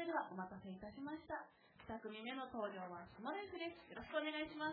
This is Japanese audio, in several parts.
れではお待たせいたしました。2組目の登場はスマレスです。よろしくお願いします。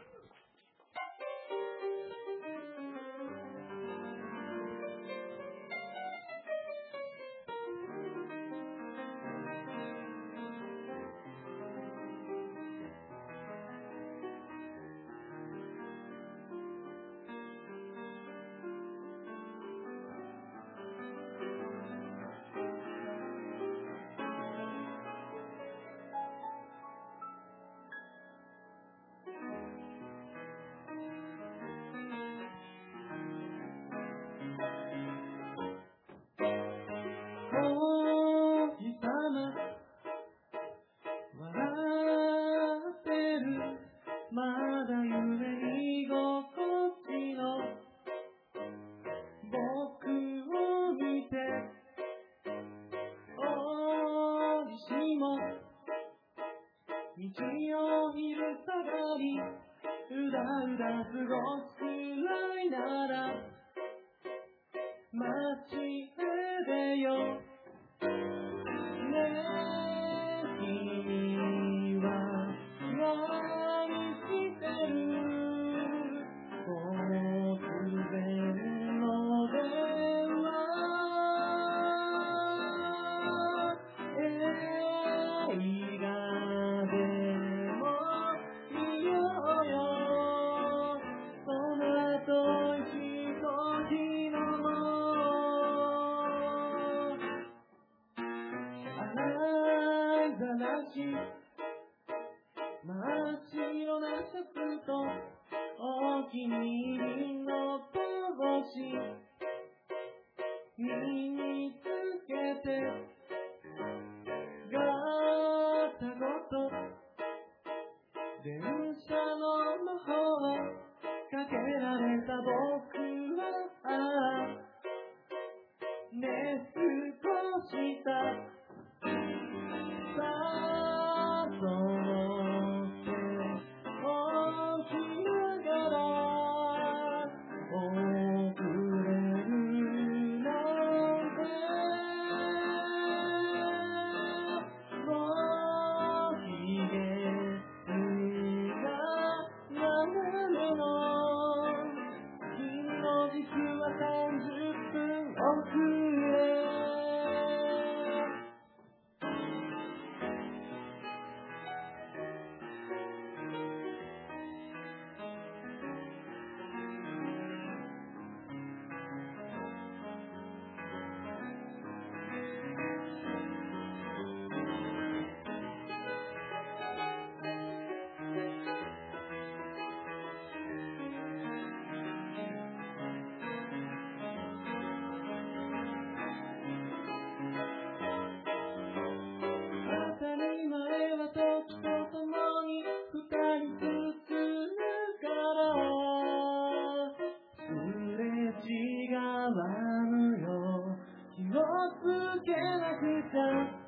まだ夢居心地の僕を見ておりしも日曜昼下がりうだうだ過ごすくらいなら街へ出よねえ君は何してる突然の電話映画でも見ようよその後一度飲もう洗いざらし真っ白なシャツとお気に入りの帽子身につけてガタゴト電車の魔法をかけられた僕は寝過ごしたさあその手をひながら遅れるなんてご機嫌が斜めの君の実は30分遅れ当たり前は時とともに二人ずつだからすれ違わぬよ気をつけなくちゃ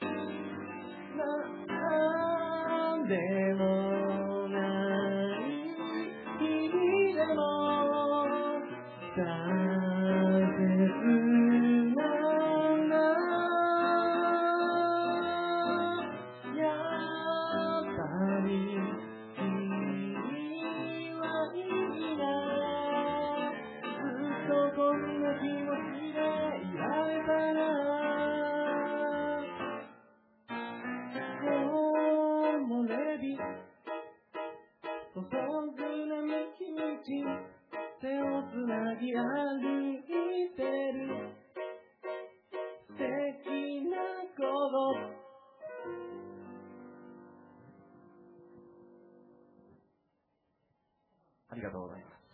なんでもない日々でも大切なんだやっぱり君はいいなずっとこんな気持ちでいられたら木漏れ日注ぐ並木道手をつなぎ歩いてる素敵な頃ありがとうございます。